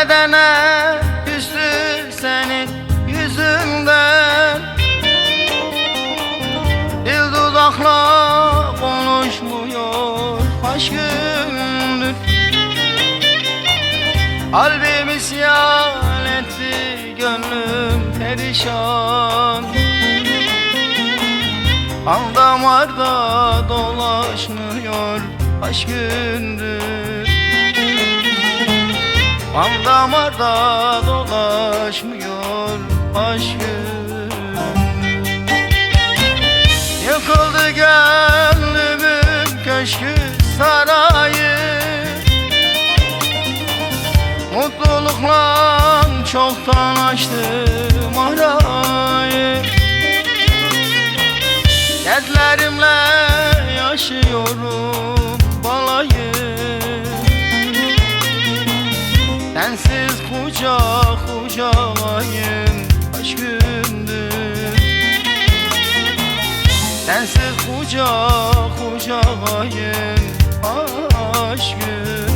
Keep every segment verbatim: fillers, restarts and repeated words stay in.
bedene küstü senin yüzünden. Dil dudakla konuşmuyor kaç gündür. Kalbim isyan etti, gönlüm perişan. Kan damarda dolaşmıyor kaç gündür. Kan damarda dolaşmıyor kaç gündür. Yıkıldı gönlümün köşkü sarayı. Mutlulukla çoktan açtım arayı. Dertlerimle yaşıyorum balayı. Sensiz kucak kucağayım kaç gündür. Sensiz kucak kucağayım kaç gündür.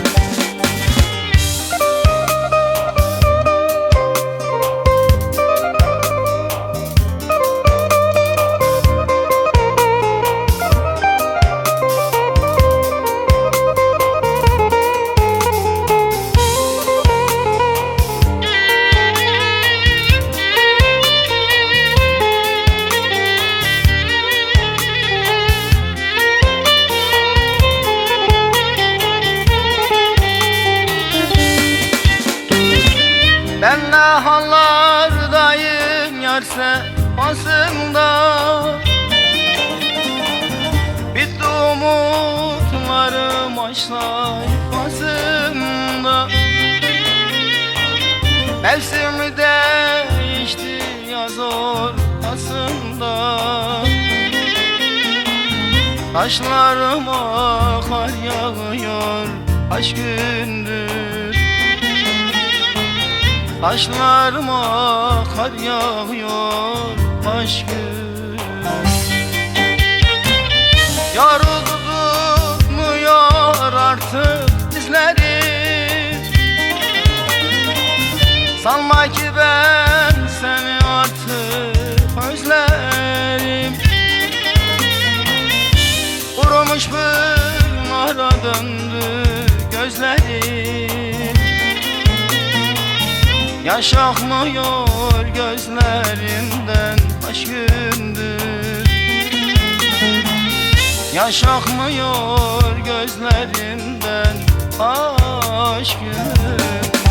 Ben ne hallardayım yar sefasında. Bitti umutlarım aşk sayfasında. Mevsimi değişti yaz ortasında. Taşlarıma kar yağıyor kaç gündür. Taşlarıma kar yağıyor kaç gün. Yar tutmuyor artık dizlerim. Sanma ki ben seni artık özlerim. Kurumuş pınara döndü gözlerim. Yaş akmıyor gözlerimden kaç gündür. Yaş akmıyor gözlerimden kaç gündür.